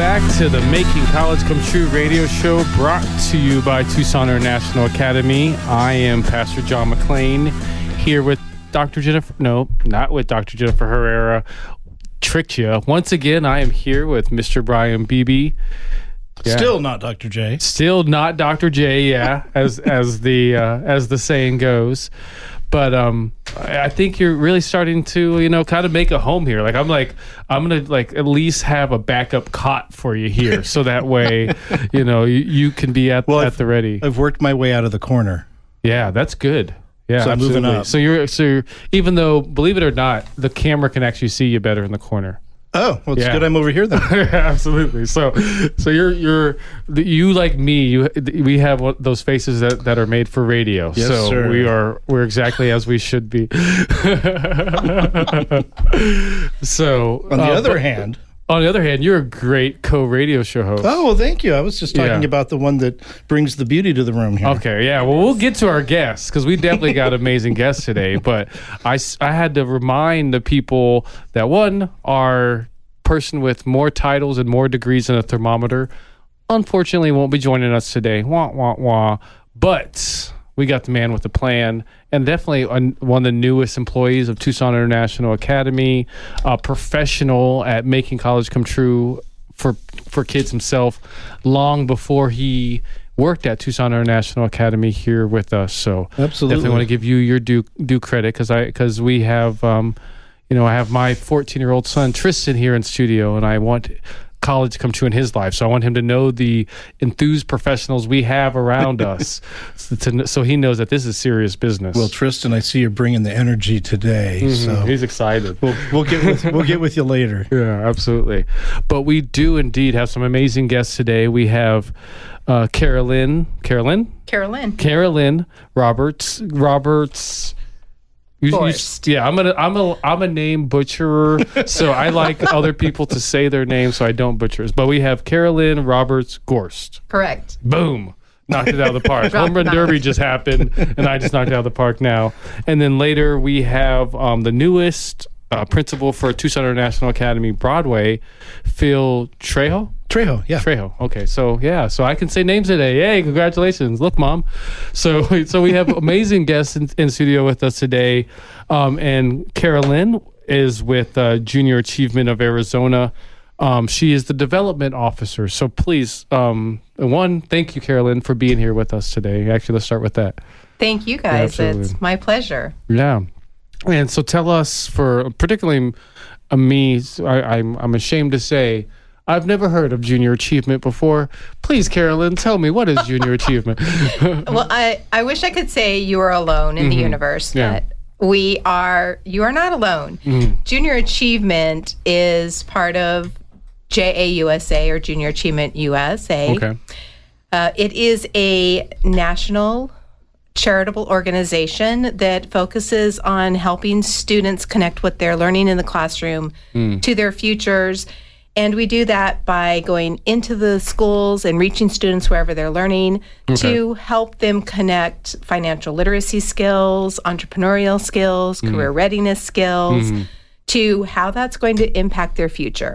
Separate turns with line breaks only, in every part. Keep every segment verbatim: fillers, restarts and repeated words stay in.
back to the Making College Come True radio show, brought to you by Tucson International Academy. I am Pastor John McClain, here with Doctor Jennifer, no, not with Doctor Jennifer Herrera. Tricked you. Once again, I am here with Mister Brian Beebe. Yeah.
Still not Doctor J.
Still not Doctor J, yeah, as as the uh, as the saying goes. But um, I think you're really starting to, you know, kind of make a home here. Like I'm like, I'm gonna like at least have a backup cot for you here, so that way, you know, you, you can be at
well,
at
I've,
the ready.
I've worked my way out of the corner.
Yeah, that's good. Yeah,
so I'm moving up.
So you're so you're, even though, believe it or not, the camera can actually see you better in the corner.
Oh, well, it's
yeah.
good I'm over here then.
Absolutely. So, so you're you're you like me. You we have those faces that, that are made for radio.
Yes,
so
sir.
we are we're exactly as we should be. So
on the
uh,
other
but,
hand,
on the other hand, you're a great co-radio show host.
oh well, thank you. I was just talking
Yeah.
about the one that brings the beauty to the room here.
Okay, yeah. Well, we'll get to our guests because we definitely got amazing guests today. But I, s- I had to remind the people that, one, our person with more titles and more degrees than a thermometer unfortunately won't be joining us today. Wah, wah, wah. But we got the man with the plan, and definitely one of the newest employees of Tucson International Academy, a professional at making college come true for for kids himself, long before he worked at Tucson International Academy here with us. So
Absolutely.
definitely want to give you your due due credit, because I because we have um, you know I have my fourteen year old son Tristan here in studio, and I want college to come true in his life. So I want him to know the enthused professionals we have around us, so, to, so he knows that this is serious business.
Well, Tristan, I see you're bringing the energy today,
Mhm.
so
He's excited.
we'll we'll get with we'll get with you later.
Yeah, absolutely. But we do indeed have some amazing guests today. We have uh, Carolyn, Carolyn,
Carolyn.
Carolyn Roberts, Roberts. You, you,
Forrest.
yeah, I'm gonna, I'm a, I'm a name butcherer, so I like other people to say their names so I don't butcher it. But we have Carolyn Roberts Gorst.
Correct.
Boom. Knocked it out of the park.
Rock
Home Run
knocked.
Derby just happened, and I just knocked it out of the park now. And then later we have um, the newest uh, principal for Tucson International Academy Broadway, Phil Trejo.
Trejo, yeah.
Trejo. Okay, so yeah, so I can say names today. Yay, congratulations. Look, Mom. So so we have amazing guests in, in studio with us today. Um, and Carolyn is with uh, Junior Achievement of Arizona. Um, she is the development officer. So please, um, one, thank you, Carolyn, for being here with us today. Actually, let's start with that.
Thank you, guys.
absolutely.
It's my pleasure.
Yeah. And so tell us, for particularly uh, me, I, I'm, I'm ashamed to say, I've never heard of Junior Achievement before. Please, Carolyn, tell me, what is Junior Achievement?
Well, I, I wish I could say you are alone in the universe,
Yeah.
but we are, you are not alone. Junior Achievement is part of J A U S A, or Junior Achievement U S A.
Okay.
Uh, it is a national charitable organization that focuses on helping students connect what they're learning in the classroom to their futures. And we do that by going into the schools and reaching students wherever they're learning to help them connect financial literacy skills, entrepreneurial skills, career readiness skills, to how that's going to impact their future.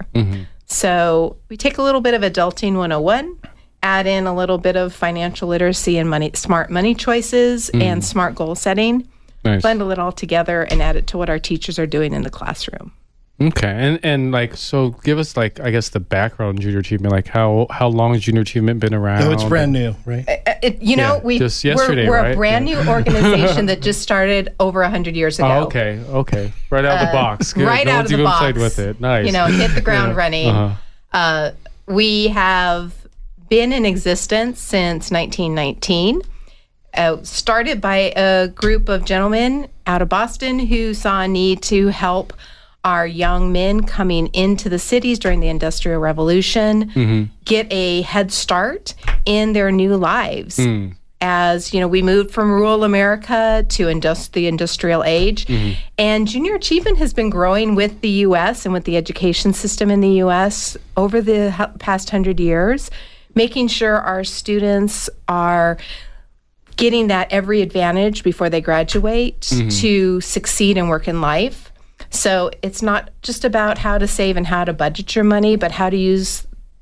So we take a little bit of Adulting one oh one, add in a little bit of financial literacy and money, smart money choices and smart goal setting,
Nice.
blend it all together and add it to what our teachers are doing in the classroom.
Okay, and and like, so give us, like, I guess the background on Junior Achievement. Like, how how long has Junior Achievement been around?
Oh, it's brand new, right?
Uh, It, you know,
Yeah,
we
just
we're,
yesterday,
we're
right?
a brand
Yeah.
new organization that just started over a hundred years ago.
Oh, okay, okay, right out of the box. Good.
Right
no
out
one's
of the
even
box.
played with it. Nice.
You know, hit the ground
Yeah.
running.
Uh-huh.
Uh, we have been in existence since nineteen nineteen. Uh, started by a group of gentlemen out of Boston who saw a need to help our young men coming into the cities during the Industrial Revolution get a head start in their new lives. As you know, we moved from rural America to indus- the industrial age, and Junior Achievement has been growing with the U S and with the education system in the U S over the hu- past hundred years, making sure our students are getting that every advantage before they graduate to succeed and work in life. So it's not just about how to save and how to budget your money, but how to use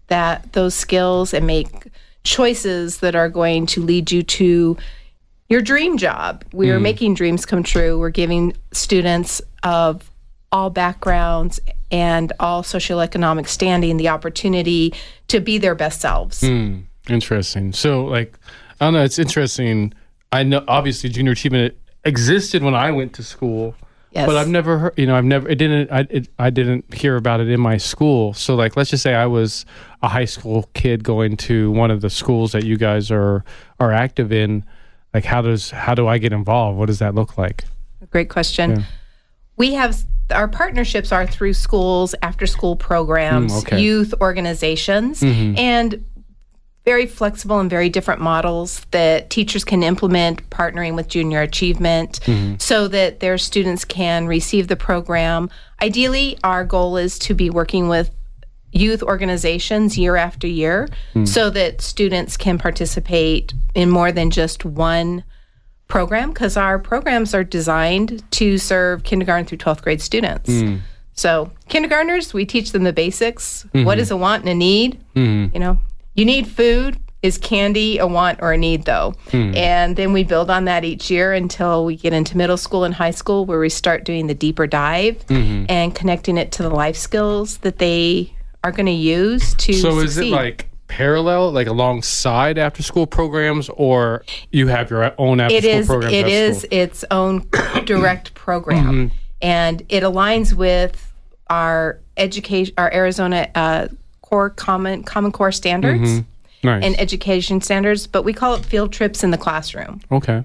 that those skills and make choices that are going to lead you to your dream job. We are mm. making dreams come true. We're giving students of all backgrounds and all socioeconomic standing the opportunity to be their best selves.
Mm. Interesting. So, like, I don't know, it's interesting. I know, obviously, junior achievement existed when I went to school.
Yes.
But I've never heard, you know, I've never, it didn't, I, it, I didn't hear about it in my school. So, like, let's just say I was a high school kid going to one of the schools that you guys are are active in. Like, how does, how do I get involved? What does that look like?
Great question. Yeah. We have, our partnerships are through schools, after school programs, mm, okay. youth organizations, mm-hmm. and very flexible and very different models that teachers can implement, partnering with Junior Achievement, mm-hmm. so that their students can receive the program. Ideally, our goal is to be working with youth organizations year after year, mm. so that students can participate in more than just one program, because our programs are designed to serve kindergarten through twelfth grade students. Mm. So kindergartners, we teach them the basics. Mm-hmm. What is a want and a need? Mm-hmm. You know, you need food. Is candy a want or a need, though? Mm. And then we build on that each year until we get into middle school and high school, where we start doing the deeper dive mm-hmm. and connecting it to the life skills that they are going to use to
So
succeed.
Is it like parallel, like alongside after-school programs, or you have your own after-school
it is,
programs?
It is
school?
its own direct program, mm-hmm. and it aligns with our education, our Arizona uh, core common common core standards
mm-hmm. nice.
and education standards. But we call it field trips in the classroom.
Okay.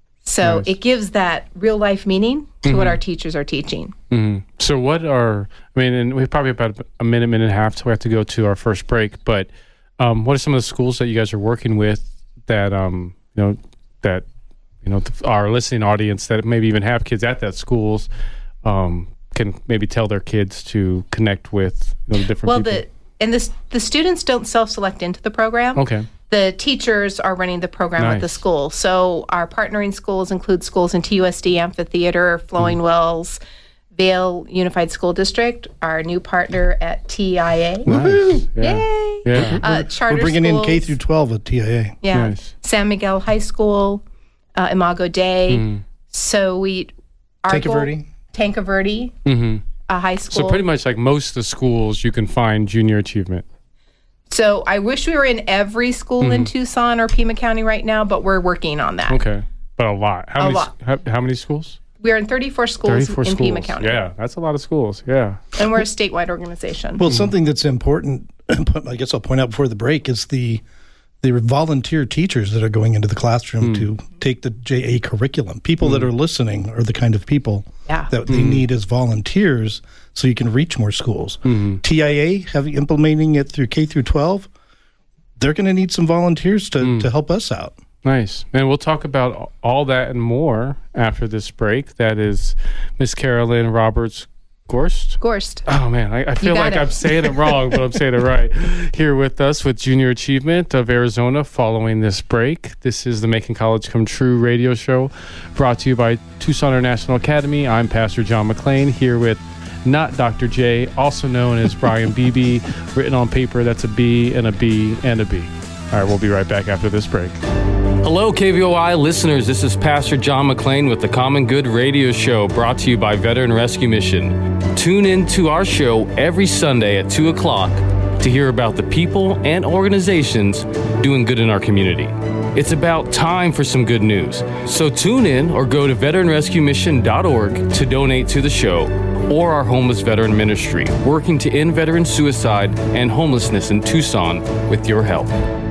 So
nice.
It gives that real life meaning to mm-hmm. what our teachers are teaching.
Mm-hmm. So what are, I mean, and we probably have about a minute, minute and a half till we have to go to our first break, but um, what are some of the schools that you guys are working with that, um, you know, that, you know, our listening audience that maybe even have kids at that schools um, can maybe tell their kids to connect with, you know, the different
well,
people?
Well, the, and the, the students don't self-select into the program.
Okay.
The teachers are running the program
nice.
at the school. So our partnering schools include schools in T U S D Amphitheater, Flowing mm. Wells, Vail Unified School District, our new partner at T I A.
Nice. Yeah.
Yay!
Yeah.
Uh, charter
We're bringing
schools,
in K through twelve at T I A.
Yeah.
Nice.
San Miguel High School, uh, Imago Dei. Mm. So we...
Tanca Verde.
Tanca Verde,
mm-hmm.
a high school.
So pretty much like most of the schools, you can find Junior Achievement.
So I wish we were in every school mm-hmm. in Tucson or Pima County right now, but we're working on that.
Okay. But a lot. How
a
many
lot.
How, how many schools?
We're in thirty-four schools
thirty-four
in
schools.
Pima County.
Yeah, that's a lot of schools. Yeah.
And we're a statewide organization.
Well, mm-hmm. something that's important, I guess I'll point out before the break, is the the volunteer teachers that are going into the classroom mm. to take the J A curriculum. People mm. that are listening are the kind of people
yeah.
that they mm. need as volunteers so you can reach more schools. Mm-hmm. T I A, have implementing it through K through twelve, they're going to need some volunteers to, mm. to help us out.
Nice. And we'll talk about all that and more after this break. That is Miss Carolyn Roberts Gorst.
Gorst.
Oh, man. I, I feel like
it.
I'm saying it wrong, but I'm saying it right. Here with us with Junior Achievement of Arizona following this break. This is the Making College Come True radio show brought to you by Tucson International Academy. I'm Pastor John McClain here with not Doctor J, also known as Brian Beebe. Written on paper, that's a B and a B and a B. All right, we'll be right back after this break. Hello, K V O I listeners. This is Pastor John McClain with the Common Good Radio Show, brought to you by Veteran Rescue Mission. Tune in to our show every Sunday at two o'clock to hear about the people and organizations doing good in our community. It's about time for some good news. So tune in or go to veteran rescue mission dot org to donate to the show or our homeless veteran ministry, working to end veteran suicide and homelessness in Tucson with your help.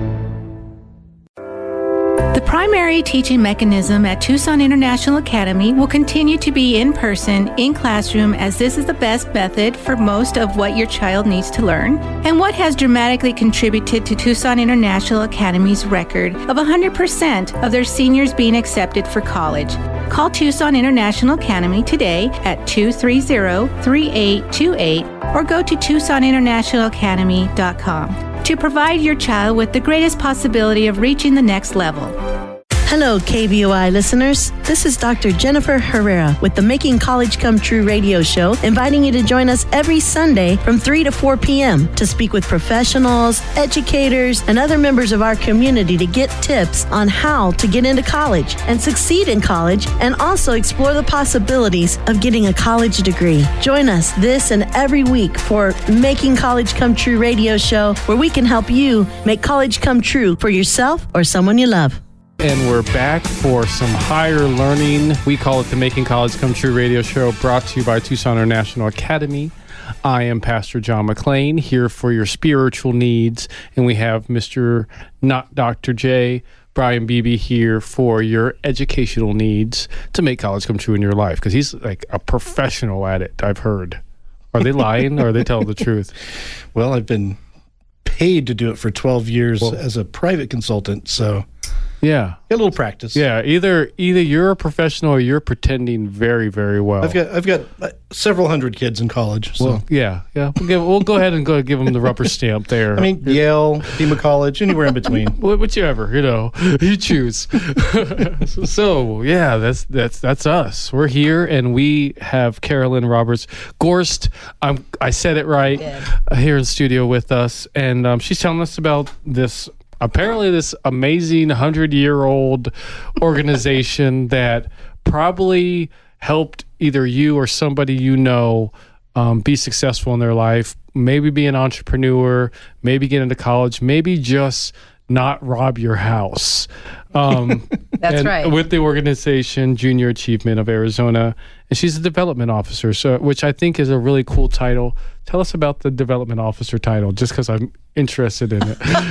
The primary teaching mechanism at Tucson International Academy will continue to be in person, in classroom, as this is the best method for most of what your child needs to learn, and what has dramatically contributed to Tucson International Academy's record of one hundred percent of their seniors being accepted for college. Call Tucson International Academy today at two three zero, three eight two eight or go to tucson international academy dot com to provide your child with the greatest possibility of reaching the next level.
Hello, K B O I listeners. This is Doctor Jennifer Herrera with the Making College Come True radio show, inviting you to join us every Sunday from three to four p.m. to speak with professionals, educators, and other members of our community to get tips on how to get into college and succeed in college, and also explore the possibilities of getting a college degree. Join us this and every week for Making College Come True radio show, where we can help you make college come true for yourself or someone you love.
And we're back for some higher learning. We call it the Making College Come True radio show, brought to you by Tucson International Academy. I am Pastor John McClain, here for your spiritual needs. And we have Mister Not Doctor J, Brian Beebe, here for your educational needs to make college come true in your life. Because he's like a professional at it, I've heard. Are they lying or are they telling the truth?
Well, I've been paid to do it for twelve years
well,
as a private consultant, so...
Yeah.
Get a little practice.
Yeah, either either you're a professional or you're pretending very, very well.
I've got I've got uh, several hundred kids in college. So.
Well, yeah, yeah. We'll, give, we'll go ahead and go give them the rubber stamp there.
I mean, Yale, Pima College, anywhere in between.
Whichever, you know, you choose. So, yeah, that's that's that's us. We're here, and we have Carolyn Roberts Gorst. I'm I said it right uh, here in studio with us, and um, she's telling us about this. Apparently, this amazing hundred-year-old organization that probably helped either you or somebody you know um, be successful in their life, maybe be an entrepreneur, maybe get into college, maybe just not rob your house. Um,
That's
and
right.
With the organization Junior Achievement of Arizona, and she's a development officer, so which I think is a really cool title. Tell us about the development officer title, just because I'm interested in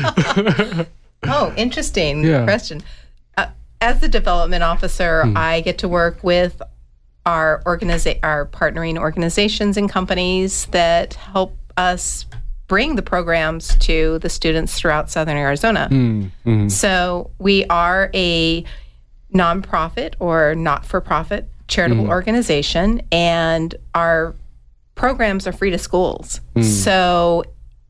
it.
Oh, interesting
Yeah.
question. Uh, as the development officer, hmm. I get to work with our organiza- our partnering organizations and companies that help us bring the programs to the students throughout Southern Arizona. Mm-hmm. So we are a nonprofit or not-for-profit charitable mm. organization, and our programs are free to schools. Mm. So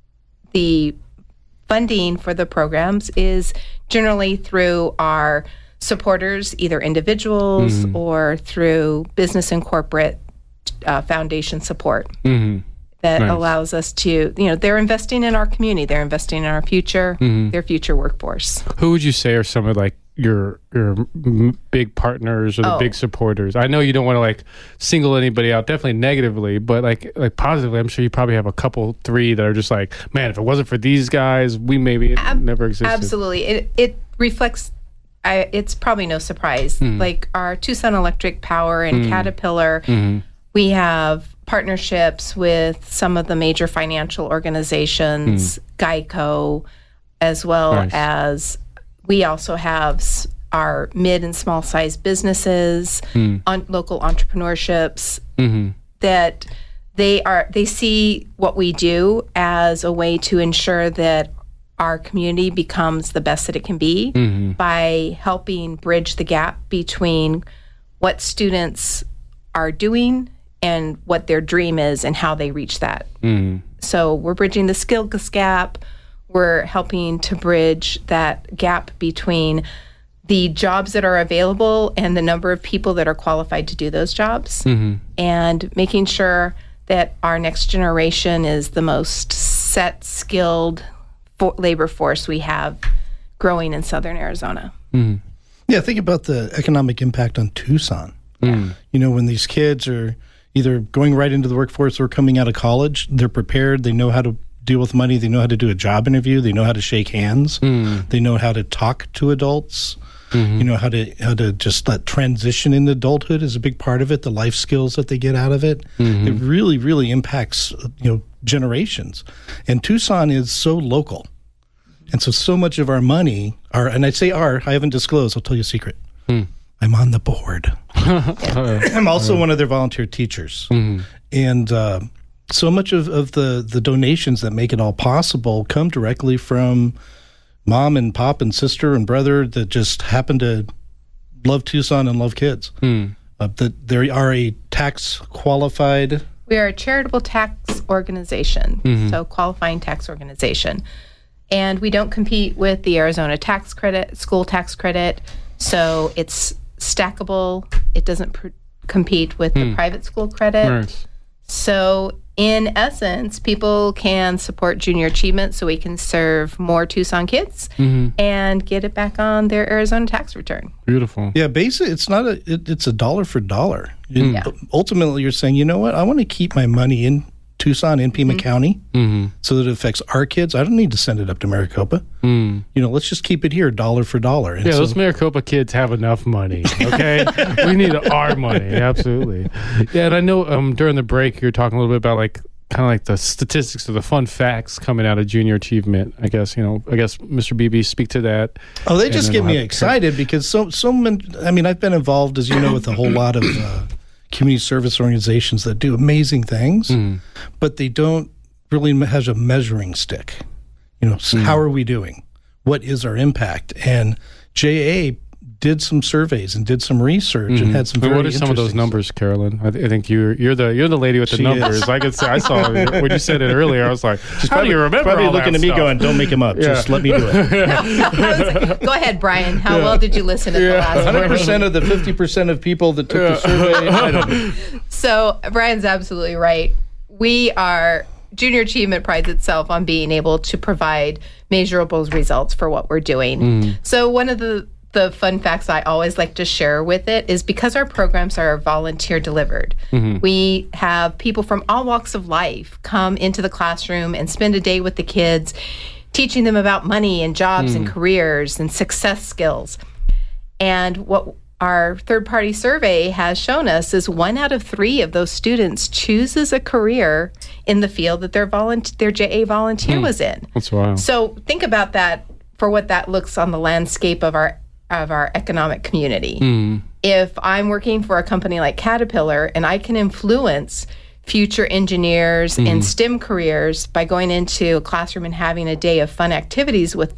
the funding for the programs is generally through our supporters, either individuals mm. or through business and corporate uh, foundation support. Mm-hmm. That nice. Allows us to, you know, they're investing in our community. They're investing in our future, mm-hmm. their future workforce.
Who would you say are some of like your your m- big partners or the oh. big supporters? I know you don't want to like single anybody out, definitely negatively, but like like positively, I'm sure you probably have a couple, three that are just like, man, if it wasn't for these guys, we maybe Ab- never existed.
Absolutely, it it reflects. I, it's probably no surprise. Mm-hmm. Like our Tucson Electric Power and mm-hmm. Caterpillar, mm-hmm. we have partnerships with some of the major financial organizations, mm. Geico, as well nice. As we also have our mid and small sized businesses, mm. on local entrepreneurships mm-hmm. that they are they see what we do as a way to ensure that our community becomes the best that it can be mm-hmm. by helping bridge the gap between what students are doing and what their dream is and how they reach that. Mm. So we're bridging the skills gap. We're helping to bridge that gap between the jobs that are available and the number of people that are qualified to do those jobs, mm-hmm. and making sure that our next generation is the most set, skilled for labor force we have growing in Southern Arizona.
Mm. Yeah, think about the economic impact on Tucson. Mm. You know, when these kids are either going right into the workforce or coming out of college, they're prepared, they know how to deal with money, they know how to do a job interview, they know how to shake hands, mm. they know how to talk to adults, mm-hmm. you know, how to how to just that transition into adulthood is a big part of it, the life skills that they get out of it. Mm-hmm. It really, really impacts, you know, generations. And Tucson is so local. And so, so much of our money, our, and I say our, I haven't disclosed, I'll tell you a secret. Mm. I'm on the board. I'm also one of their volunteer teachers. Mm-hmm. And uh, so much of, of the, the donations that make it all possible come directly from mom and pop and sister and brother that just happen to love Tucson and love kids. Mm. Uh, that they are a tax qualified.
We are a charitable tax organization, mm-hmm. so qualifying tax organization. And we don't compete with the Arizona tax credit, school tax credit. So it's stackable. It doesn't pr- compete with the private school credit.
Nice.
So in essence, people can support junior achievement so we can serve more Tucson kids
Mm-hmm.
and get it back on their Arizona tax return.
Beautiful.
Yeah, basically, it's not a. It, it's a dollar for dollar. You-
Yeah.
Ultimately, you're saying, you know what? I want to keep my money in Tucson, in Pima County,
Mm-hmm.
so that it affects our kids. I don't need to send it up to Maricopa.
Mm.
You know, let's just keep it here, dollar for dollar. And
Yeah,
so-
those Maricopa kids have enough money. Okay, we need our money. Absolutely. Yeah, and I know um, during the break you were talking a little bit about like kind of like the statistics or the fun facts coming out of junior achievement. I guess you know. I guess Mister Beebe, speak to that.
Oh, they
And
just
then
get
we'll
me
have-
excited because so so many. I mean, I've been involved, as you know, with a whole lot of uh, community service organizations that do amazing things,
Mm.
but they don't really me- have a measuring stick. You know, so how are we doing? What is our impact? And J A did some surveys and did some research and had some.
But
Very
what are some of those
interesting-
numbers, Carolyn? I, th- I think you're you're the you're the lady with the
She
numbers.
is.
I could say I saw it when you said it earlier. I was like, how do you remember
Probably
all
looking
that
at me
stuff?
going, "Don't make them up.
Yeah.
Just let me do it."
Go ahead, Brian. How well did you listen at the last
one
one?
hundred percent of the fifty percent of people that took the survey. I don't know.
So Brian's absolutely right. We are junior achievement prides itself on being able to provide measurable results for what we're doing. So one of the the fun facts I always like to share with it is because our programs are volunteer delivered. We have people from all walks of life come into the classroom and spend a day with the kids, teaching them about money and jobs and careers and success skills. And what our third-party survey has shown us is one out of three of those students chooses a career in the field that their volunteer, their J A volunteer was in.
That's wild.
So think about that for what that looks on the landscape of our of our economic community. If I'm working for a company like Caterpillar and I can influence future engineers and STEM careers by going into a classroom and having a day of fun activities with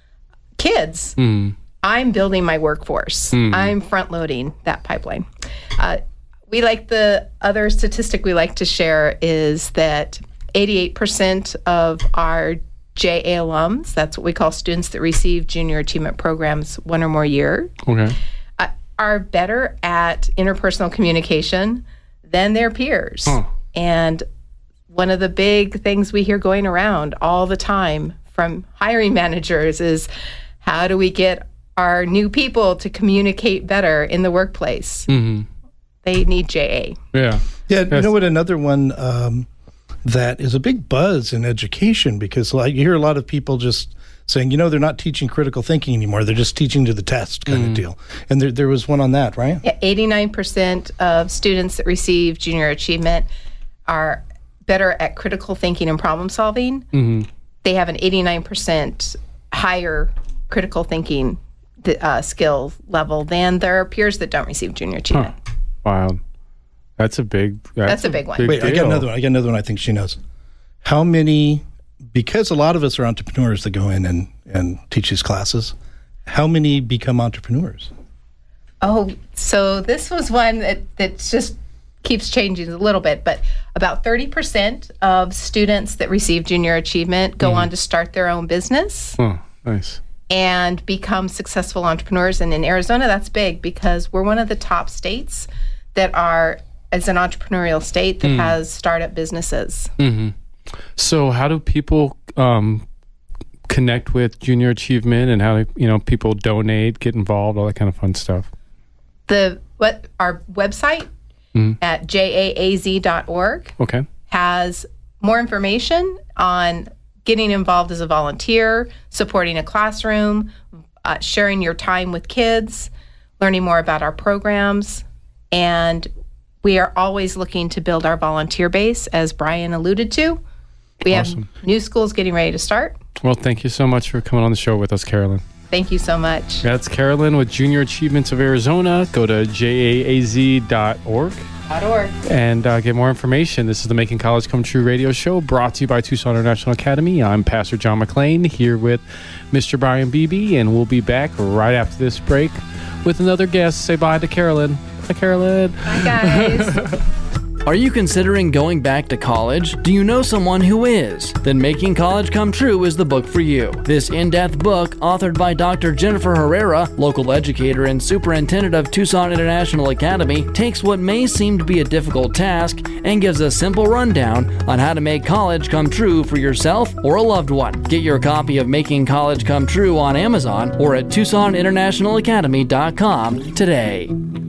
kids, I'm building my workforce. I'm front loading that pipeline. Uh, we like the other statistic we like to share is that eighty-eight percent of our J A alums, that's what we call students that receive junior achievement programs one or more year,
Okay.
uh, are better at interpersonal communication than their peers.
Huh.
And one of the big things we hear going around all the time from hiring managers is how do we get our new people to communicate better in the workplace?
Mm-hmm.
They need J A.
Yeah.
Yeah, you
Yes.
know what? Another one um, that is a big buzz in education because like, you hear a lot of people just saying, you know, they're not teaching critical thinking anymore. They're just teaching to the test kind of deal. And there, there was one on that, right?
Yeah, eighty-nine percent of students that receive junior achievement are better at critical thinking and problem solving.
Mm-hmm.
They have an eighty-nine percent higher critical thinking uh, skill level than their peers that don't receive junior achievement.
Wild. That's a big. That's,
That's a big one.
Wait, I got
deal.
another one. I got another one I think she knows. How many, because a lot of us are entrepreneurs that go in and, and teach these classes, how many become entrepreneurs?
Oh, so this was one that, that just keeps changing a little bit, but about thirty percent of students that receive junior achievement go on to start their own business
Oh, nice.
and become successful entrepreneurs. And in Arizona, that's big because we're one of the top states that are, as an entrepreneurial state, that has startup businesses.
So, how do people um, connect with Junior Achievement, and how do you know people donate, get involved, all that kind of fun stuff?
The what our website at j a a z dot org
Okay.
has more information on getting involved as a volunteer, supporting a classroom, uh, sharing your time with kids, learning more about our programs. And we are always looking to build our volunteer base, as Brian alluded to. We
Awesome.
have new schools getting ready to start.
Well, thank you so much for coming on the show with us, Carolyn.
Thank you so much.
That's Carolyn with Junior Achievements of Arizona. Go to j a a z dot org
.org.
and uh, get more information. This is the Making College Come True radio show brought to you by Tucson International Academy. I'm Pastor John McClain here with Mister Brian Beebe, and we'll be back right after this break with another guest. Say bye to Carolyn. Bye, Carolyn.
Bye, guys.
Are you considering going back to college? Do you know someone who is? Then Making College Come True is the book for you. This in-depth book, authored by Doctor Jennifer Herrera, local educator and superintendent of Tucson International Academy, takes what may seem to be a difficult task and gives a simple rundown on how to make college come true for yourself or a loved one. Get your copy of Making College Come True on Amazon or at Tucson International Academy dot com today.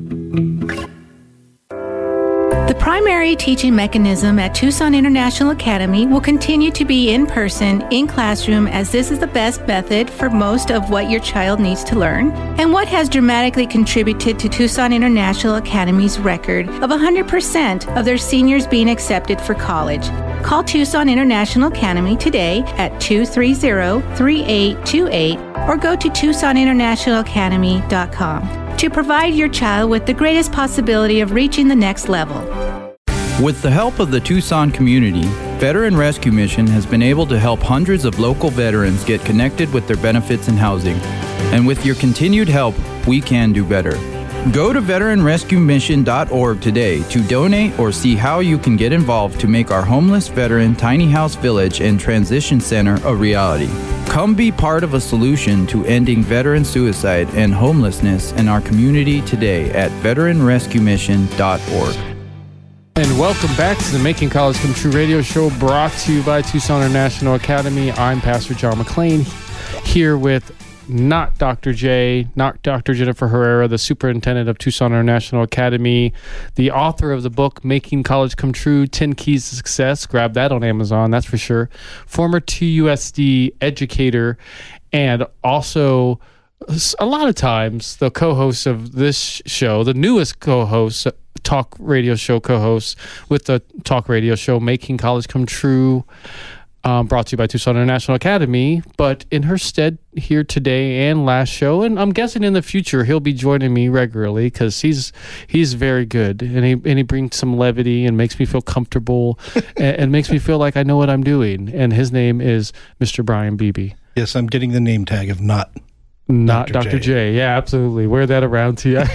The primary teaching mechanism at Tucson International Academy will continue to be in person, in classroom, as this is the best method for most of what your child needs to learn, and what has dramatically contributed to Tucson International Academy's record of one hundred percent of their seniors being accepted for college. Call Tucson International Academy today at two three zero, three eight two eight or go to Tucson International Academy dot com to provide your child with the greatest possibility of reaching the next level.
With the help of the Tucson community, Veteran Rescue Mission has been able to help hundreds of local veterans get connected with their benefits and housing. And with your continued help, we can do better. Go to veteran rescue mission dot org today to donate or see how you can get involved to make our homeless veteran tiny house village and transition center a reality. Come be part of a solution to ending veteran suicide and homelessness in our community today at veteran rescue mission dot org.
And welcome back to the Making College Come True radio show, brought to you by Tucson International Academy. I'm Pastor John McClain, here with not Doctor J, not Doctor Jennifer Herrera, the superintendent of Tucson International Academy, the author of the book Making College Come True, ten Keys to Success. Grab that on Amazon, that's for sure. Former T U S D educator, and also a lot of times the co-host of this show, the newest co-host, talk radio show co-host with the talk radio show Making College Come True, um, brought to you by Tucson International Academy. But in her stead here today and last show, and I'm guessing in the future he'll be joining me regularly because he's he's very good, and he and he brings some levity and makes me feel comfortable and, and makes me feel like I know what I'm doing. And his name is Mister Brian Beebe.
Yes, I'm getting the name tag of not.
Not Doctor J. J. Yeah, absolutely. Wear that around T I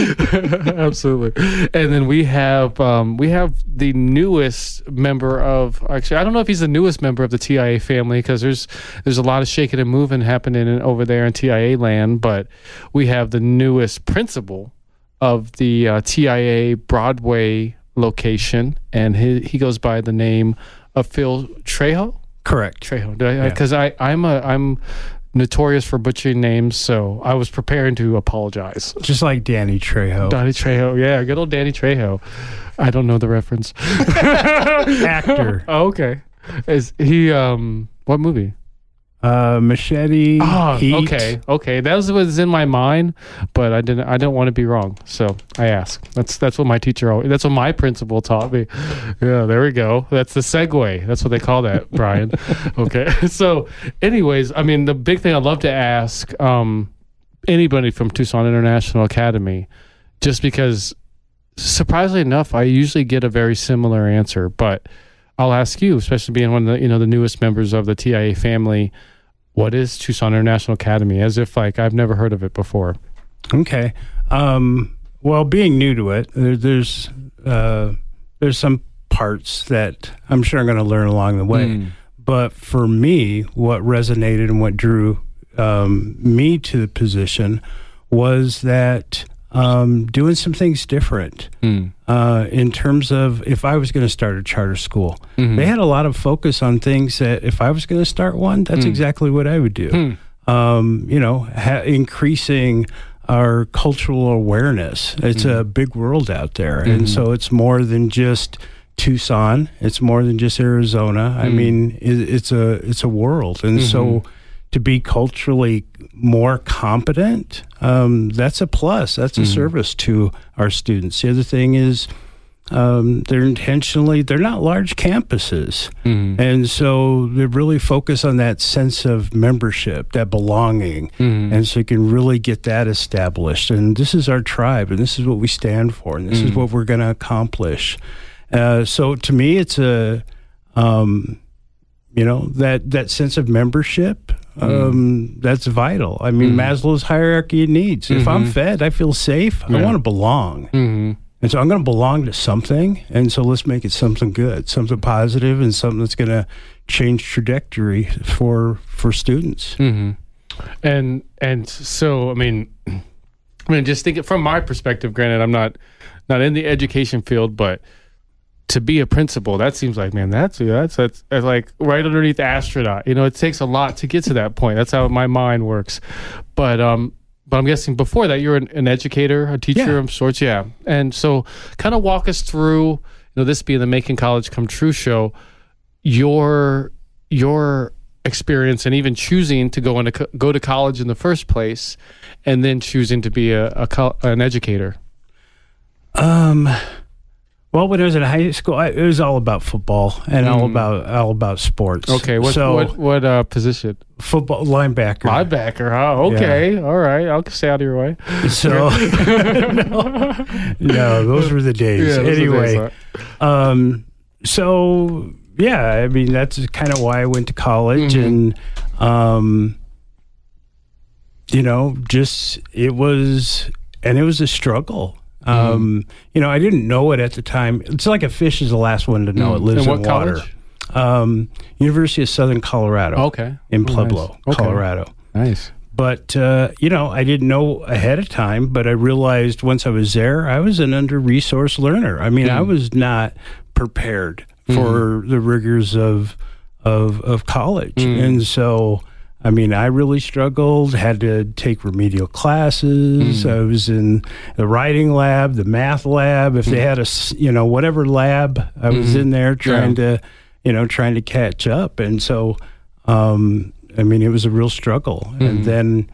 A. Absolutely. And then we have um, we have the newest member of, actually, I don't know if he's the newest member of the T I A family, because there's there's a lot of shaking and moving happening in, over there in T I A land, but we have the newest principal of the uh, T I A Broadway location, and he, he goes by the name of Phil Trejo.
Correct.
Trejo. Because I, I, I'm a I'm notorious for butchering names, so I was preparing to apologize.
Just like Danny Trejo.
Danny Trejo, yeah, good old Danny Trejo. I don't know the reference.
Actor.
Oh, okay. Is he, um, what movie?
Uh, Machete.
Oh,
Heat.
okay, okay. That was what was in my mind, but I didn't. I don't want to be wrong, so I ask. That's that's what my teacher always. That's what my principal taught me. Yeah, there we go. That's the segue. That's what they call that, Brian. Okay. So, anyways, I mean, the big thing I'd love to ask um, anybody from Tucson International Academy, just because, surprisingly enough, I usually get a very similar answer, but I'll ask you, especially being one of the you know the newest members of the T I A family. What is Tucson International Academy? As if like I've never heard of it before.
Okay. Um, well, being new to it, there, there's uh, there's some parts that I'm sure I'm going to learn along the way. Mm. But for me, what resonated and what drew um, me to the position was that um, doing some things different. Mm. Uh, in terms of if I was going to start a charter school. Mm-hmm. They had a lot of focus on things that if I was going to start one, that's mm. exactly what I would do. Mm. Um, you know, ha- increasing our cultural awareness. It's mm. a big world out there. Mm-hmm. And so it's more than just Tucson. It's more than just Arizona. Mm. I mean, it, it's a it's a world. And mm-hmm. so to be culturally more competent, um, that's a plus. That's a mm-hmm. service to our students. The other thing is um, they're intentionally, they're not large campuses. Mm-hmm. And so they really focus on that sense of membership, that belonging. Mm-hmm. And so you can really get that established. And this is our tribe, and this is what we stand for, and this mm-hmm. is what we're going to accomplish. Uh, so to me, it's a, um, you know, that, that sense of membership. Um, mm. That's vital. I mean, mm. Maslow's hierarchy of needs. Mm-hmm. If I'm fed, I feel safe. Yeah. I want to belong. Mm-hmm. And so I'm going to belong to something, and so let's make it something good, something positive, and something that's going to change trajectory for for students.
Mm-hmm. And and so, I mean, I mean, just think it from my perspective. Granted, I'm not not in the education field, but to be a principal, that seems like, man, that's that's that's, that's like right underneath astronaut. You know, it takes a lot to get to that point. That's how my mind works. But um. But I'm guessing before that, you're an, an educator, a teacher
Yeah.
of sorts, yeah. And so, kind of walk us through, you know, this being the Making College Come True show, your your experience and even choosing to go into co- go to college in the first place, and then choosing to be a, a co- an educator.
Um, well, when I was in high school, I, it was all about football and all about all about sports.
Okay, what
so
what what uh, position?
football linebacker.
Linebacker. Oh, okay, all right. I'll stay out of your way.
So no, no, those were the days.
Yeah, those are the
anyway,
days,
um, so yeah, I mean that's kind of why I went to college,
Mhm.
and um, you know, just it was, and it was a struggle. Um, you know, I didn't know it at the time. It's like a fish is the last one to know.
Mm.
It lives
And what
in water.
college?
Um, University of Southern Colorado.
Okay.
In
Oh,
Pueblo,
nice. Okay.
Colorado.
Nice.
But, uh, you know, I didn't know ahead of time, but I realized once I was there, I was an under-resourced learner. I mean,
Mm.
I was not prepared for the rigors of, of, of college.
Mm.
And so, I mean, I really struggled, had to take remedial classes.
Mm.
I was in the writing lab, the math lab. If they had a, s- you know, whatever lab, I was
Mhm.
in there trying
Yeah.
to, you know, trying to catch up. And so, um, I mean, it was a real struggle. And
Mhm.
then,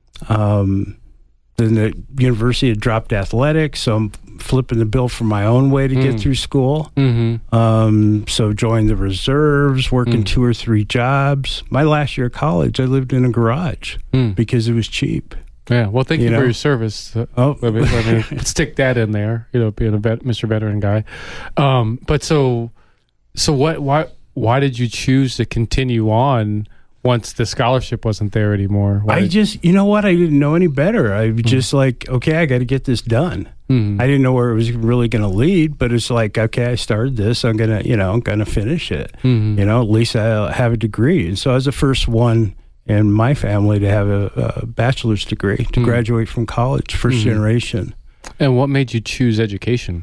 um, then the university had dropped athletics, so I'm flipping the bill for my own way to
Mm.
get through school.
Mm-hmm.
Um, so joined the reserves, working
Mm.
two or three jobs. My last year of college, I lived in a garage
Mm.
because it was cheap.
Yeah. Well, thank you,
You
for
know?
your service. Uh,
Oh,
Let me, let me stick that in there. You know, being a vet, Mister Veteran guy. Um, but so, so what? Why? Why did you choose to continue on once the scholarship wasn't there anymore? Why
I
did-
just, you know what? I didn't know any better. I was just like, okay, I got to get this done.
Mhm.
I didn't know where it was really going to lead, but it's like, okay, I started this. I'm gonna, you know, I'm gonna finish it.
Mhm.
You know, at least I'll have a degree. And so I was the first one in my family to have a, a bachelor's degree to
Mm.
graduate from college, first
Mhm.
generation.
And what made you choose education?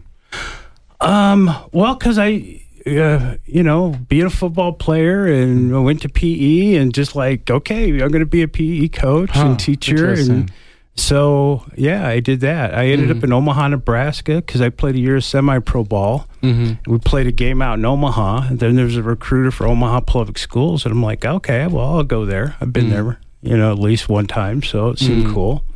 Um, well, because I, uh, you know, being a football player and I went to P E and just like, okay, I'm going to be a P E coach
Huh,
and teacher.
interesting.
And so, yeah, I did that. I ended
Mhm.
up in Omaha, Nebraska because I played a year of semi-pro ball.
Mm-hmm.
We played a game out in Omaha, and then there was a recruiter for Omaha Public Schools, and I'm like, okay, well, I'll go there. I've been
Mm.
there, you know, at least one time, so it seemed
Mm.
cool.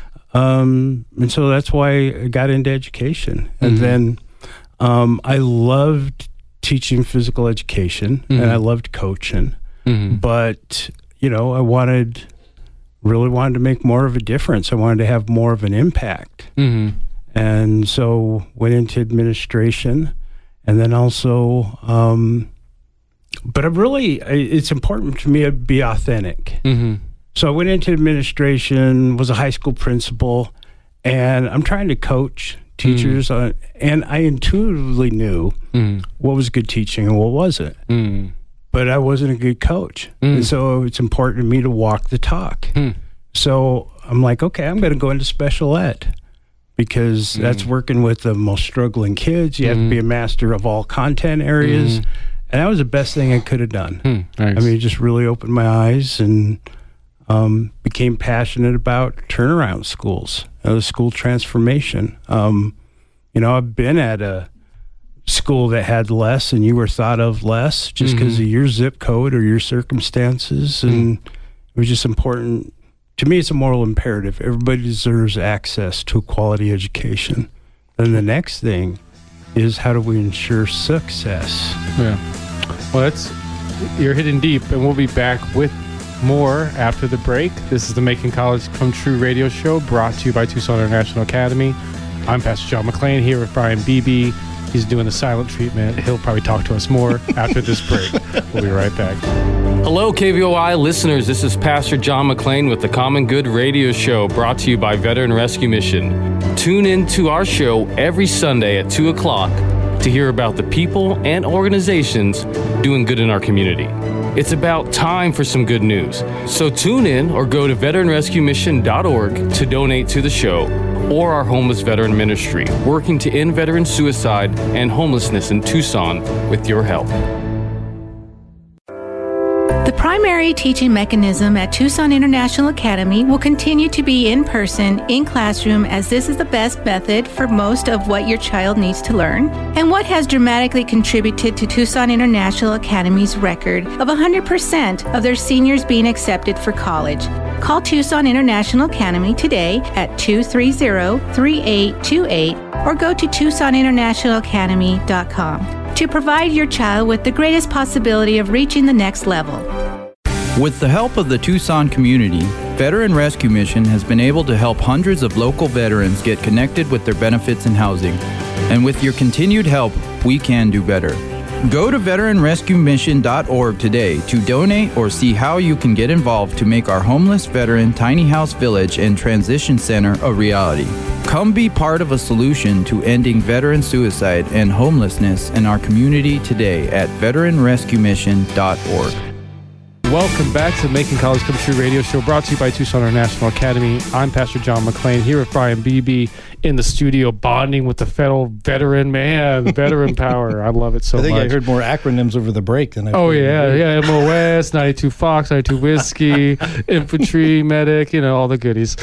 Um, and so that's why I got into education. And
Mhm.
then um, I loved teaching physical education,
Mhm.
and I loved coaching,
Mm-hmm.
but, you know, I wanted, really wanted to make more of a difference. I wanted to have more of an impact.
Mm-hmm.
And so went into administration, and then also, um, but I really, I- it's important to me to be authentic.
Mm-hmm.
So I went into administration, was a high school principal, and I'm trying to coach teachers, on, and I intuitively knew
Mm-hmm.
what was good teaching and what wasn't.
Mm-hmm.
But I wasn't a good coach.
Mm.
And so it's important to me to walk the talk.
Mm.
So I'm like, okay, I'm going to go into special ed because that's working with the most struggling kids. You have to be a master of all content areas.
Mm.
And that was the best thing I could have done.
Mm. Nice.
I mean, it just really opened my eyes and um, became passionate about turnaround schools, uh, school transformation. Um, you know, I've been at a school that had less and you were thought of less just because
Mhm.
of your zip code or your circumstances. And it was just important. To me, it's a moral imperative. Everybody deserves access to a quality education. Then the next thing is how do we ensure success?
Yeah. Well, that's, you're hitting deep, and we'll be back with more after the break. This is the Making College Come True radio show brought to you by Tucson International Academy. I'm Pastor John McClain here with Brian Beebe. He's doing the silent treatment. He'll probably talk to us more after this break. We'll be right back. Hello, K V O I listeners. This is Pastor John McClain with the Common Good Radio Show, brought to you by Veteran Rescue Mission. Tune in to our show every Sunday at two o'clock to hear about the people and organizations doing good in our community. It's about time for some good news. So tune in or go to veteran rescue mission dot org to donate to the show or our homeless veteran ministry, working to end veteran suicide and homelessness in Tucson with your help.
The primary teaching mechanism at Tucson International Academy will continue to be in person, in classroom, as this is the best method for most of what your child needs to learn, and what has dramatically contributed to Tucson International Academy's record of one hundred percent of their seniors being accepted for college. Call Tucson International Academy today at two three zero, three eight two eight or go to tucson international academy dot com to provide your child with the greatest possibility of reaching the next level.
With the help of the Tucson community, Veteran Rescue Mission has been able to help hundreds of local veterans get connected with their benefits and housing. And with your continued help, we can do better. Go to veteran rescue mission dot org today to donate or see how you can get involved to make our homeless veteran tiny house village and transition center a reality. Come be part of a solution to ending veteran suicide and homelessness in our community today at veteran rescue mission dot org.
Welcome back to the Making College Come True radio show, brought to you by Tucson International Academy. I'm Pastor John McClain here with Brian Beebe in the studio, bonding with the federal veteran man, veteran power. I love it so much.
I think much. I heard more acronyms over the break than I
Oh,
heard.
yeah, yeah. M O S, ninety-two Fox, ninety-two Whiskey, Infantry, Medic, you know, all the goodies.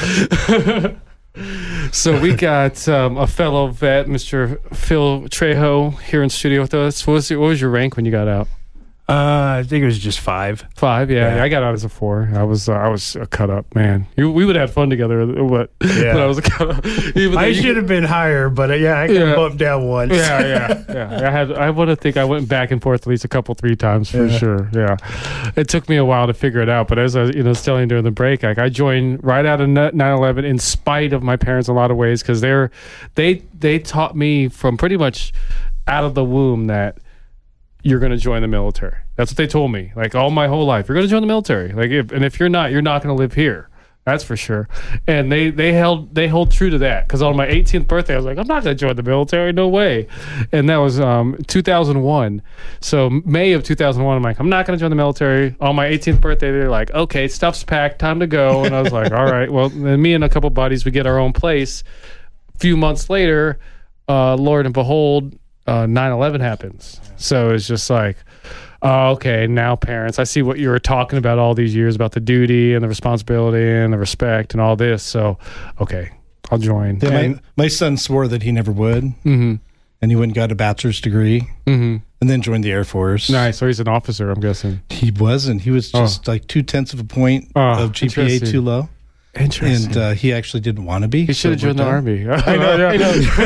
So we got um, a fellow vet, Mister Phil Trejo, here in studio with us. What was, your, what was your rank when you got out?
Uh, I think it was just five.
Five, yeah.
Yeah.
I got out as a four. I was, uh, I was a cut up, man. You, we would have had fun together, but,
Yeah.
but I was a cut up. Even though
I
you-
should have been higher, but uh, yeah, I got
Yeah.
bumped down once.
Yeah, yeah, yeah. I had. I want to think I went back and forth at least a couple, three times for
Yeah.
sure. Yeah, it took me a while to figure it out. But as I, you know, was telling you during the break, like I joined right out of nine eleven in spite of my parents in a lot of ways, because they're they they taught me from pretty much out of the womb that you're going to join the military. That's what they told me. Like all my whole life, you're going to join the military. Like if and if you're not, you're not going to live here. That's for sure. And they they held they hold true to that, because on my eighteenth birthday, I was like, I'm not going to join the military, no way. And that was um, two thousand one. So May of two thousand one, I'm like, I'm not going to join the military. On my eighteenth birthday, they're like, okay, stuff's packed, time to go. And I was like, all right. Well, then me and a couple buddies, we get our own place. A few months later, uh, Lord and behold, uh, nine eleven happens. So it's just like, oh, okay, now parents, I see what you were talking about all these years about the duty and the responsibility and the respect and all this. So, okay, I'll join.
Yeah,
And-
my, my son swore that he never would,
mm-hmm,
and he went and got a bachelor's degree,
mm-hmm.
and then joined the Air Force.
Nice. So he's an officer, I'm guessing.
He wasn't. He was just like two tenths of a point
Oh,
of G P A
interesting.
too low.
Interesting.
And uh, he actually didn't want to be.
He should have
so it
joined the
worked out.
Army.
I know, I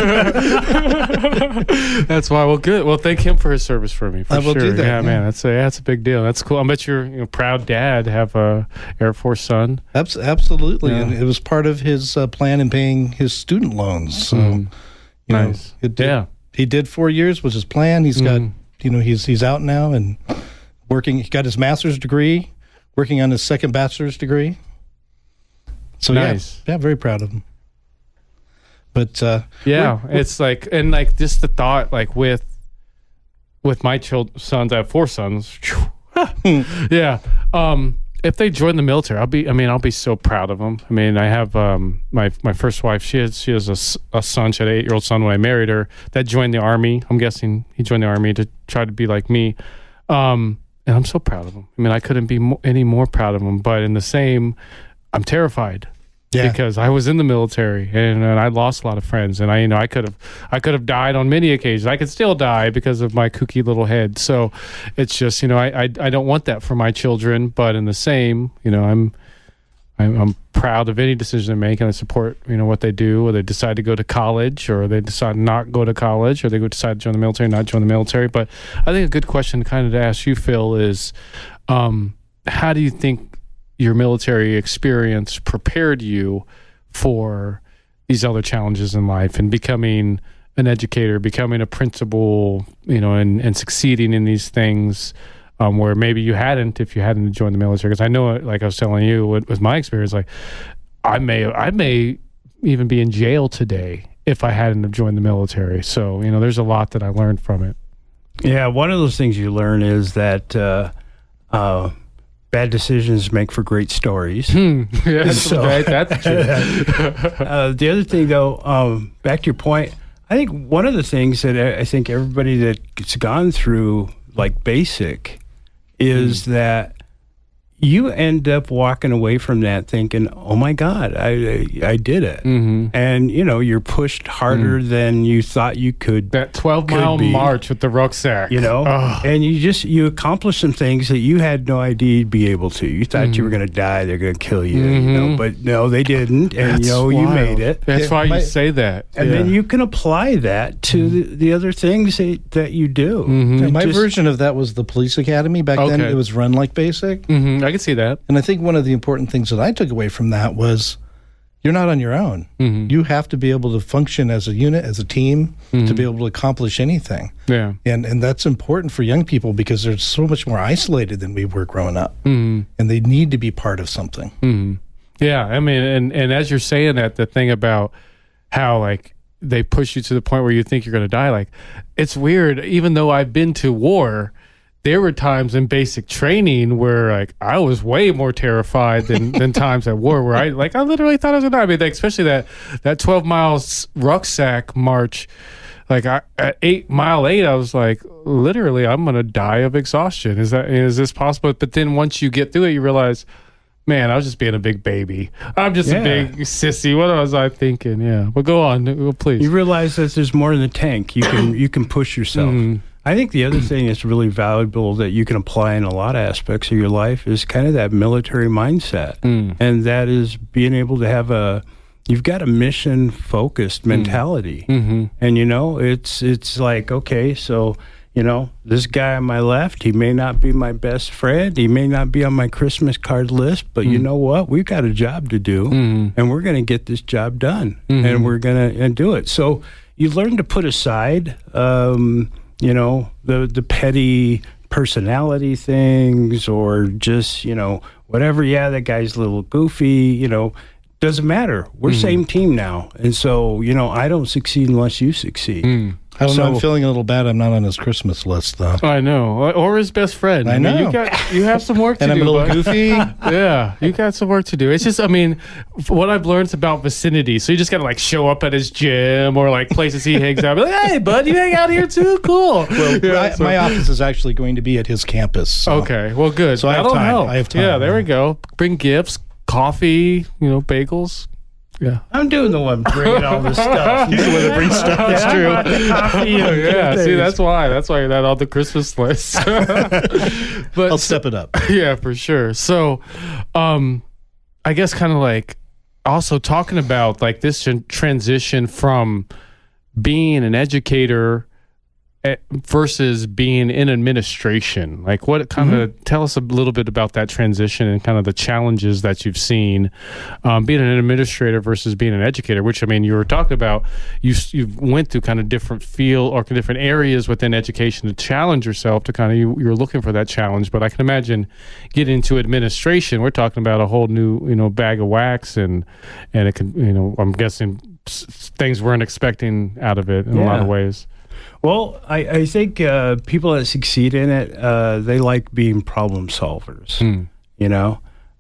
know. That's why. Well, good. Well, thank him for his service for me. For
I will
sure.
do that,
Yeah,
yeah.
man. That's a yeah, that's a big deal. That's cool. I bet you're you know, proud dad to have a Air Force son.
Abs- absolutely.
Yeah.
And it was part of his uh, plan in paying his student loans. So,
Mm.
you know,
Nice.
it did,
Yeah.
he did four years was his plan. He's got,
Mm.
you know, he's he's out now and working. He got his master's degree, working on his second bachelor's degree. So
Nice.
yeah, yeah, very proud of him. But uh,
Yeah,
we're- we're-
it's like, and like just the thought, like with with my children, sons, I have four sons. Yeah, um, if they join the military, I'll be. I mean, I'll be so proud of them. I mean, I have um, my my first wife. She has she has a, s- a son. She had an eight year old son when I married her. That joined the Army. I'm guessing he joined the Army to try to be like me. Um, and I'm so proud of him. I mean, I couldn't be mo- any more proud of him. But in the same, I'm terrified.
Yeah.
Because I was in the military and, and I lost a lot of friends, and I, you know, I could have, I could have died on many occasions. I could still die because of my kooky little head. So, it's just, you know, I, I, I don't want that for my children. But in the same, you know, I'm, I'm, I'm proud of any decision they make, and I support, you know, what they do. Or they decide to go to college, or they decide not go to college, or they go decide to join the military, not join the military. But I think a good question, kind of to ask you, Phil, is, um, how do you think your military experience prepared you for these other challenges in life and becoming an educator, becoming a principal, you know, and, and succeeding in these things? um, where maybe you hadn't if you hadn't joined the military. Because I know, like I was telling you, with, with my experience, like I may I may even be in jail today if I hadn't have joined the military. So, you know, there's a lot that I learned from it.
Yeah, one of those things you learn is that uh, uh, bad decisions make for great stories.
Hmm. Yeah, that's
So-
right. That's true.
uh, the other thing, though, um, back to your point, I think one of the things that I I think everybody that's gone through, like basic, is
Hmm.
that you end up walking away from that thinking, "Oh my God, I I, I did it,"
Mm-hmm.
and you know you're pushed harder than you thought you could.
That twelve
Could
mile
be.
march with the rucksack.
You know,
Ugh.
and you just you accomplish some things that you had no idea you'd be able to. You thought you were going to die; they're going to kill you. You know,
Mhm.
but no, they didn't, and
That's
you know you
wild.
made it.
That's
Yeah,
why
my-
you say that.
And
Yeah.
then you can apply that to the, the other things that, that you do.
Mhm.
Yeah, my
Just-
version of that was the police academy. Back then,
Okay.
it was run like basic.
Mhm, I can see that.
And I think one of the important things that I took away from that was you're not on your own.
Mhm.
You have to be able to function as a unit, as a team, to be able to accomplish anything.
Yeah.
And and that's important for young people because they're so much more isolated than we were growing up.
Mhm.
And they need to be part of something.
Mhm. Yeah, I mean, and and as you're saying that, the thing about how like they push you to the point where you think you're going to die, like it's weird. Even though I've been to war, there were times in basic training where like I was way more terrified than than times at war where I like I literally thought I was going to die. I mean, like, especially that that twelve miles rucksack march. Like I, at eight mile eight, I was like, literally, I'm going to die of exhaustion. Is that is this possible? But then once you get through it, you realize, man, I was just being a big baby. I'm just
Yeah.
a big sissy. What was I thinking? Yeah, but go on, well, please.
You realize that there's more in the tank. You can you can push yourself.
Mhm.
I think the other thing that's really valuable that you can apply in a lot of aspects of your life is kind of that military mindset,
Mm.
and that is being able to have a you've got a mission focused mentality,
Mm-hmm.
and you know it's it's like okay, so. You know, this guy on my left, he may not be my best friend. He may not be on my Christmas card list, but you know what? We've got a job to do,
Mhm.
and we're going to get this job done,
Mhm.
and we're going to and do it. So you learn to put aside, um, you know, the the petty personality things or just, you know, whatever. Yeah, that guy's a little goofy, you know. Doesn't matter. We're same team now. And so, you know, I don't succeed unless you succeed.
Mm.
I don't know.
So-
I'm feeling a little bad. I'm not on his Christmas list, though.
I know, or his best friend.
I
mean,
know.
you got you have some work to
And
do.
I'm a little
bud.
goofy.
Yeah, you got some work to do. It's just, I mean, f- what I've learned is about vicinity. So you just got to like show up at his gym or like places he hangs out. Be like, hey, bud, you hang out here too? Cool.
Well,
Yeah,
my,
so-
my office is actually going to be at his campus. So.
Okay, well, good.
So I have
That'll
time.
help.
I have time.
Yeah, there we go. Bring gifts, coffee, you know, bagels. Yeah.
I'm doing the one bringing all this stuff.
He's the one that brings stuff. That's
Yeah,
true.
I brought the coffee and
Yeah, see,
things.
that's why. That's why you're not on the Christmas list. but
I'll step it up.
yeah, for sure. So, um, I guess kind of like also talking about like this tran- transition from being an educator eh, versus being in administration. Like, what kind of tell us a little bit about that transition and kind of the challenges that you've seen um, being an administrator versus being an educator. Which I mean, you were talking about you s- you went through kind of different field or different areas within education to challenge yourself to kind of you you're looking for that challenge. But I can imagine getting into administration. We're talking about a whole new you know bag of wax and and it can you know I'm guessing s- s- things weren't expecting out of it in a lot
Yeah.
of ways.
Well, I, I think uh, people that succeed in it, uh, they like being problem solvers.
Mm.
You know,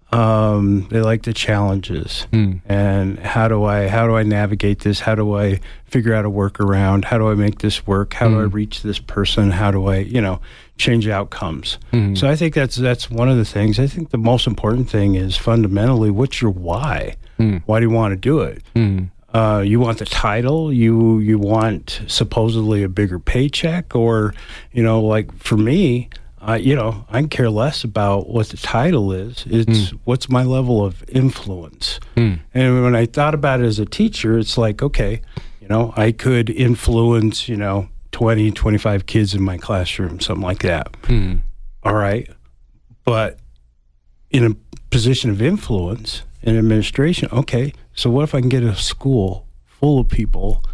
um, they like the challenges.
Mm.
And how do I how do I navigate this? How do I figure out a workaround? How do I make this work? How do I reach this person? How do I you know change outcomes?
Mm.
So I think that's that's one of the things. I think the most important thing is fundamentally, what's your why?
Mm.
Why do you want to do it?
Mm.
Uh, you want the title, you you want supposedly a bigger paycheck, or you know, like for me, uh, you know, I can care less about what the title is. It's what's my level of influence.
Mm.
And when I thought about it as a teacher, it's like, okay, you know, I could influence, you know, twenty, twenty-five kids in my classroom, something like that.
Mm.
All right, but in a position of influence in administration, okay, so what if I can get a school full of people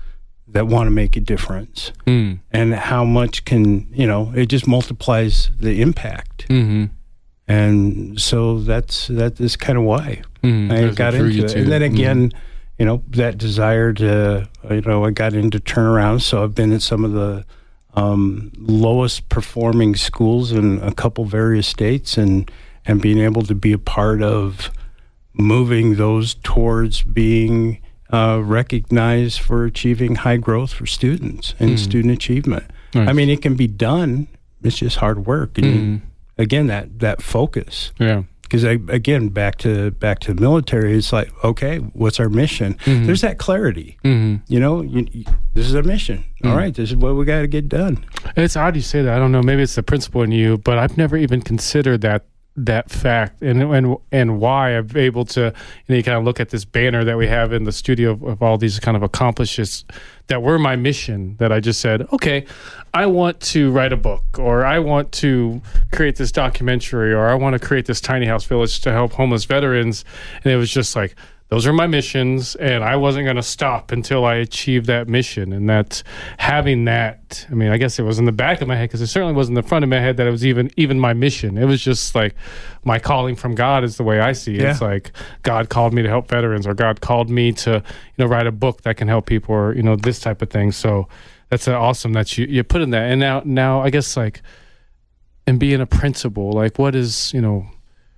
that want to make a difference,
mm.
and how much can, you know, it just multiplies the impact.
Mm-hmm.
And so that's that is kind of why
mm,
I got into it. And then again,
mm.
you know, that desire to, you know, I got into turnaround. So I've been at some of the um, lowest performing schools in a couple various states, and and being able to be a part of moving those towards being uh, recognized for achieving high growth for students and mm. student achievement. Nice. I mean, it can be done. It's just hard work. And
mm.
again, that, that focus.
Yeah.
Because again, back to back to the military, it's like, okay, what's our mission? Mm-hmm. There's that clarity.
Mm-hmm.
You know, you, you, this is our mission. Mm-hmm. All right, this is what we got to get done.
It's odd you say that. I don't know. Maybe it's the principle in you, but I've never even considered that that fact and and and why I'm able to, you know, you kind of look at this banner that we have in the studio of, of all these kind of accomplishments that were my mission, that I just said, okay, I want to write a book, or I want to create this documentary, or I want to create this tiny house village to help homeless veterans. And it was just like, those are my missions, and I wasn't going to stop until I achieved that mission. And that having that, I mean, I guess it was in the back of my head, because it certainly wasn't in the front of my head that it was even even my mission. It was just like my calling from God is the way I see it. Yeah. It's like God called me to help veterans, or God called me to, you know, write a book that can help people, or, you know, this type of thing. So that's uh, awesome that you, you put in that. And now, now I guess, like, and being a principal, like, what is, you know,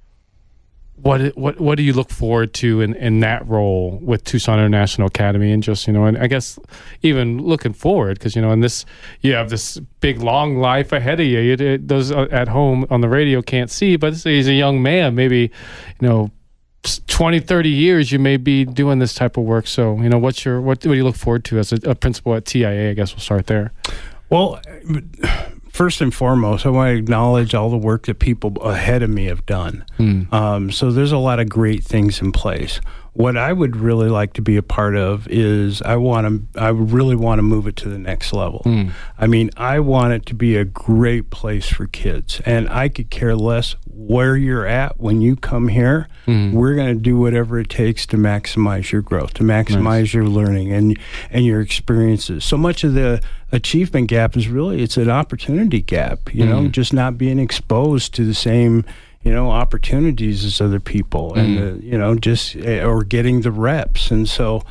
What what what do you look forward to in, in that role with Tucson International Academy, and just, you know, and I guess even looking forward, because, you know, in this, you have this big long life ahead of you. you it, those at home on the radio can't see, but as a young man, maybe, you know, twenty, thirty years you may be doing this type of work. So, you know, what's your what, what do you look forward to as a, a principal at T I A? I guess we'll start there.
Well, first and foremost, I want to acknowledge all the work that people ahead of me have done. Mm. Um, so there's a lot of great things in place. What I would really like to be a part of is I want to, I really want to move it to the next level. Mm. I mean, I want it to be a great place for kids, and I could care less where you're at when you come here. Mm. We're going to do whatever it takes to maximize your growth, to maximize nice. your learning and and your experiences. So much of the achievement gap is really, it's an opportunity gap, you mm. know, just not being exposed to the same, you know, opportunities as other people, and, mm. uh, you know, just, uh, or getting the reps. And so,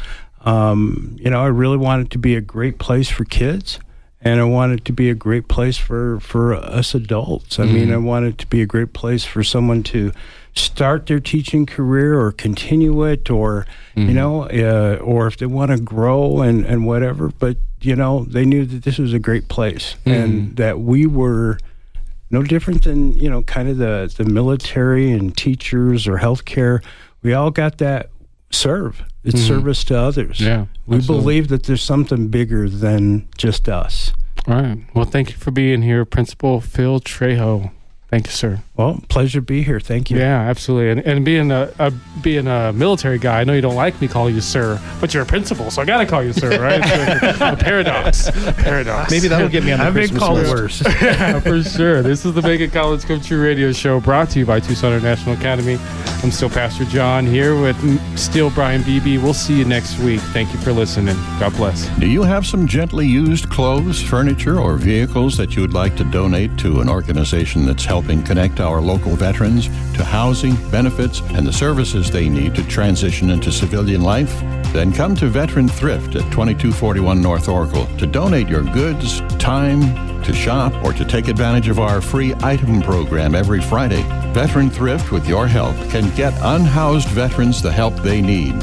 um, you know, I really want it to be a great place for kids, and I want it to be a great place for, for us adults. I mm. mean, I want it to be a great place for someone to start their teaching career or continue it, or, mm. you know, uh, or if they want to grow and, and whatever, but, you know, they knew that this was a great place, mm. and that we were no different than, you know, kind of the, the military and teachers or healthcare. We all got that serve. It's mm-hmm. service to others.
Yeah,
we
absolutely.
believe that there's something bigger than just us.
All right. Well, thank you for being here, Principal Phil Trejo. Thank you, sir.
Well, pleasure to be here. Thank you.
Yeah, absolutely. And, and being a, a being a military guy, I know you don't like me calling you sir, but you're a principal, so I got to call you sir, right? It's like a, a paradox. A paradox.
Maybe that'll get me on the
I've
Christmas
been called
list.
worse.
Yeah, for sure. This is the Making College Come True radio show, brought to you by Tucson International Academy. I'm still Pastor John here with still Brian Beebe. We'll see you next week. Thank you for listening. God bless.
Do you have some gently used clothes, furniture, or vehicles that you would like to donate to an organization that's helping connect our local veterans to housing, benefits, and the services they need to transition into civilian life? Then come to Veteran Thrift at twenty-two forty-one North Oracle to donate your goods, time, to shop, or to take advantage of our free item program every Friday. Veteran Thrift, with your help, can get unhoused veterans the help they need.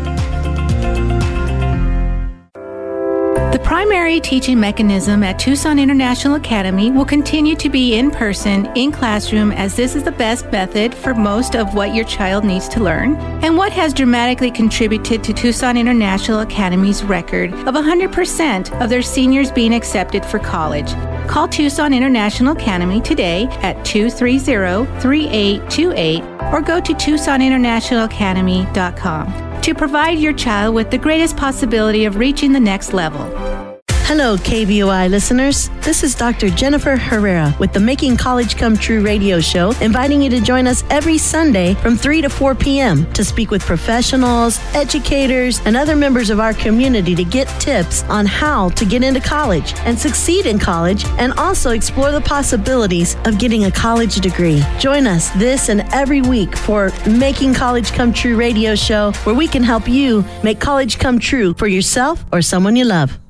The primary teaching mechanism at Tucson International Academy will continue to be in person, in classroom, as this is the best method for most of what your child needs to learn, and what has dramatically contributed to Tucson International Academy's record of one hundred percent of their seniors being accepted for college. Call Tucson International Academy today at two three zero, three eight two eight or go to tucson international academy dot com to provide your child with the greatest possibility of reaching the next level.
Hello, K V O I listeners. This is Doctor Jennifer Herrera with the Making College Come True radio show, inviting you to join us every Sunday from three to four p.m. to speak with professionals, educators, and other members of our community to get tips on how to get into college and succeed in college, and also explore the possibilities of getting a college degree. Join us this and every week for Making College Come True radio show, where we can help you make college come true for yourself or someone you love.